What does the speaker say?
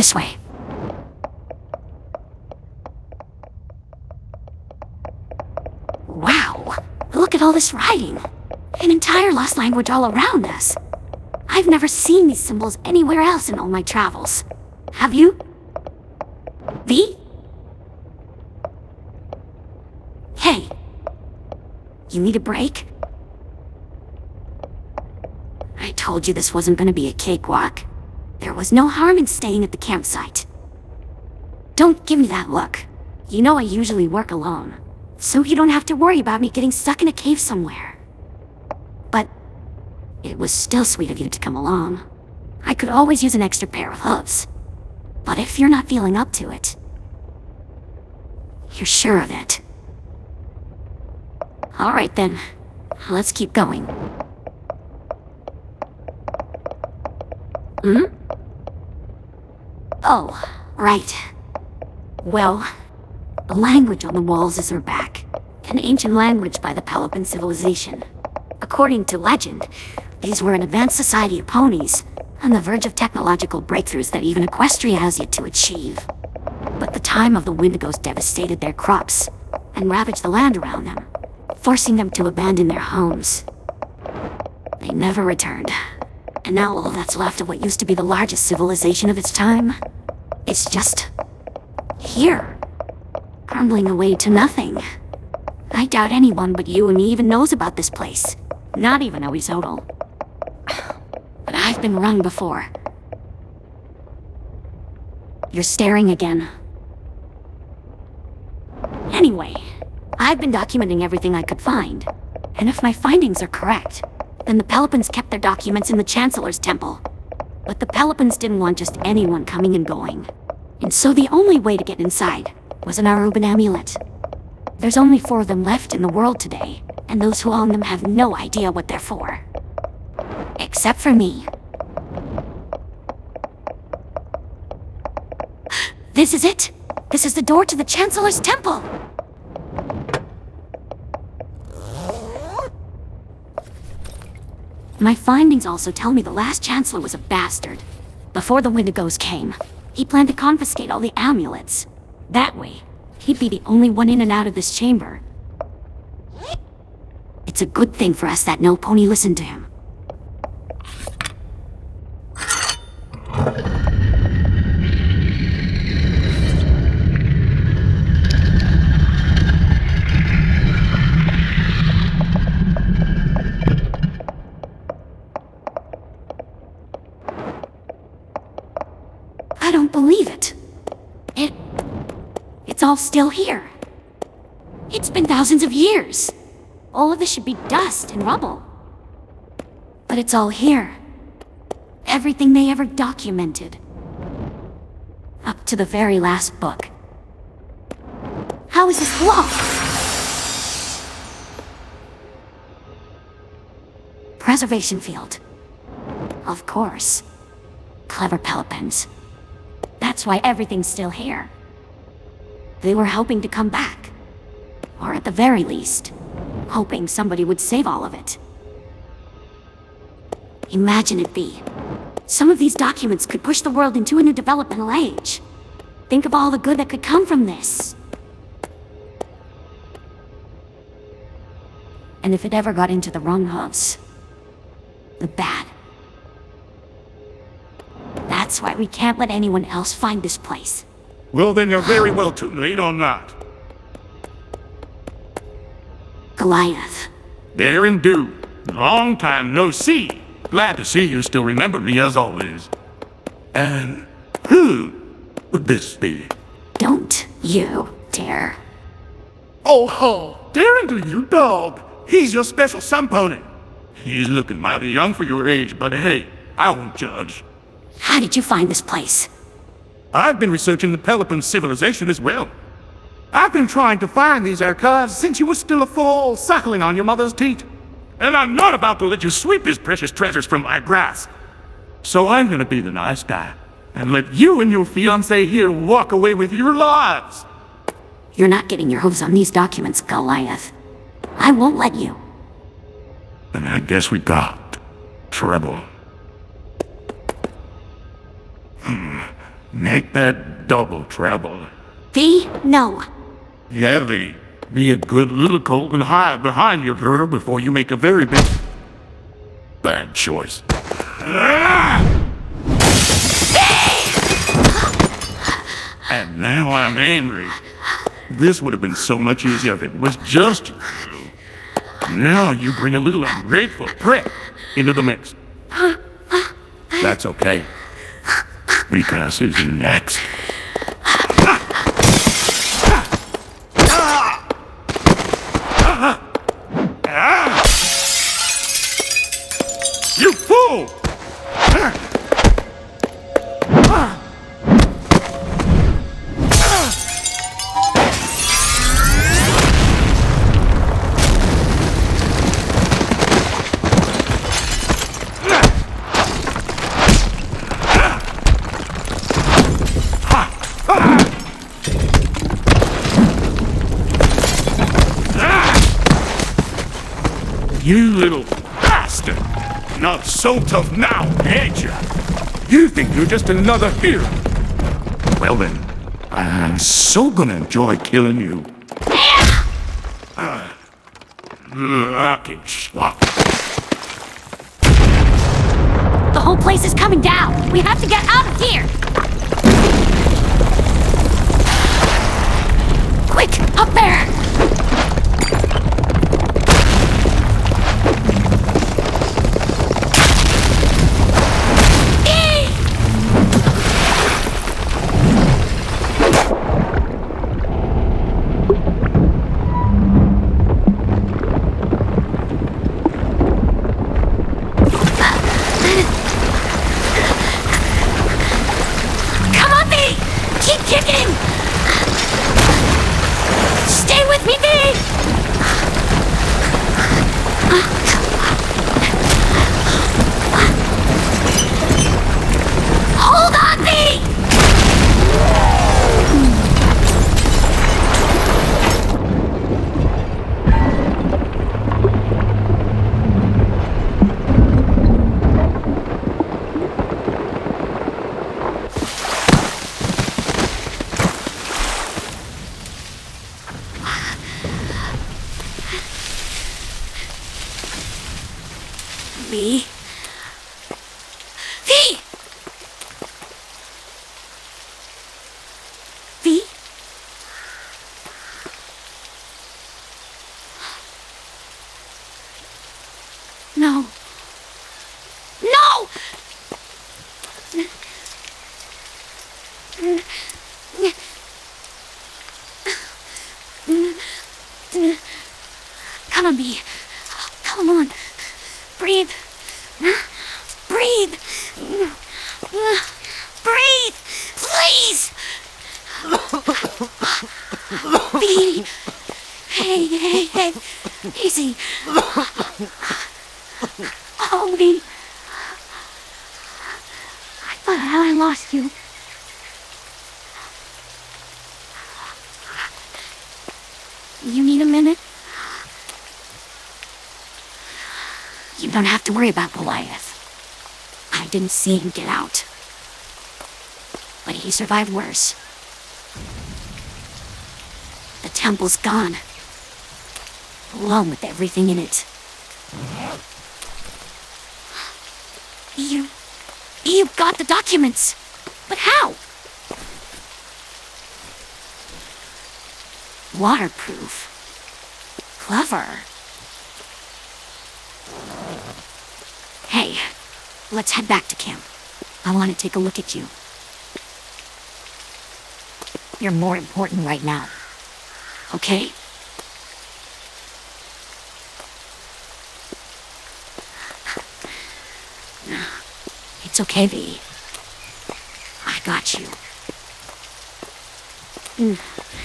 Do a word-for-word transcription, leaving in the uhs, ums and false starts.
This way. Wow! Look at all this writing! An entire lost language all around us. I've never seen these symbols anywhere else in all my travels. Have you? V? Hey. You need a break? I told you this wasn't gonna be a cakewalk. There was no harm in staying at the campsite. Don't give me that look. You know I usually work alone, so you don't have to worry about me getting stuck in a cave somewhere. But it was still sweet of you to come along. I could always use an extra pair of hooves. But if you're not feeling up to it, you're sure of it. All right then, let's keep going. Hmm? Oh, right. Well, the language on the walls is Urbak, an ancient language by the Pelopon civilization. According to legend, these were an advanced society of ponies, on the verge of technological breakthroughs that even Equestria has yet to achieve. But the time of the Wendigos devastated their crops, and ravaged the land around them, forcing them to abandon their homes. They never returned, and now all that's left of what used to be the largest civilization of its time, it's just here, crumbling away to nothing. I doubt anyone but you and me even knows about this place, not even Oizodal. But I've been wrong before. You're staring again. Anyway, I've been documenting everything I could find, and if my findings are correct, then the Pelopons kept their documents in the Chancellor's temple. But the Pelopons didn't want just anyone coming and going, and so the only way to get inside was an Aruban amulet. There's only four of them left in the world today, and those who own them have no idea what they're for. Except for me. This is it! This is the door to the Chancellor's temple! My findings also tell me the last Chancellor was a bastard. Before the Wendigos came, he planned to confiscate all the amulets. That way, he'd be the only one in and out of this chamber. It's a good thing for us that no pony listened to him. I don't believe it. It... It's all still here. It's been thousands of years. All of this should be dust and rubble. But it's all here. Everything they ever documented. Up to the very last book. How is this locked? Preservation field. Of course. Clever Pelopons. That's why everything's still here. They were hoping to come back. Or at the very least, hoping somebody would save all of it. Imagine it be. Some of these documents could push the world into a new developmental age. Think of all the good that could come from this. And if it ever got into the wrong hooves, the bad. That's why we can't let anyone else find this place. Well, then you're very well too late on that. Goliath. Darren Dew. Long time no see. Glad to see you still remember me as always. And who would this be? Don't you dare. Oh ho! Darren Dew, you dog. He's your special sun pony. He's looking mighty young for your age, but hey, I won't judge. How did you find this place? I've been researching the Pelopon civilization as well. I've been trying to find these archives since you were still a foal suckling on your mother's teat. And I'm not about to let you sweep these precious treasures from my grasp. So I'm gonna be the nice guy and let you and your fiancé here walk away with your lives. You're not getting your hooves on these documents, Goliath. I won't let you. Then I guess we got trouble. Hmm. Make that double trouble. V, no. Yeah, V. Be a good little colt and hide behind your girl before you make a very big... bad choice. And now I'm angry. This would have been so much easier if it was just you. Now you bring a little ungrateful prick into the mix. That's okay. Because is next. You fool! You little bastard! Not so tough now, ain't you? You think you're just another hero? Well then, I'm so gonna enjoy killing you. Uh, lucky schluck. The whole place is coming down. We have to get out of here. Quick, up there. V. V! V? No. No! Come on, V. Come on. Breathe. Breathe. Breathe. Please. V. Hey, hey, hey. Easy. Oh, V. I thought I lost you. You need a minute? You don't have to worry about Goliath. I didn't see him get out. But he survived worse. The temple's gone. Along with everything in it. You... You got the documents. But how? Waterproof. Clever. Hey, let's head back to camp. I want to take a look at you. You're more important right now. Okay? It's okay, V. I got you. Mm.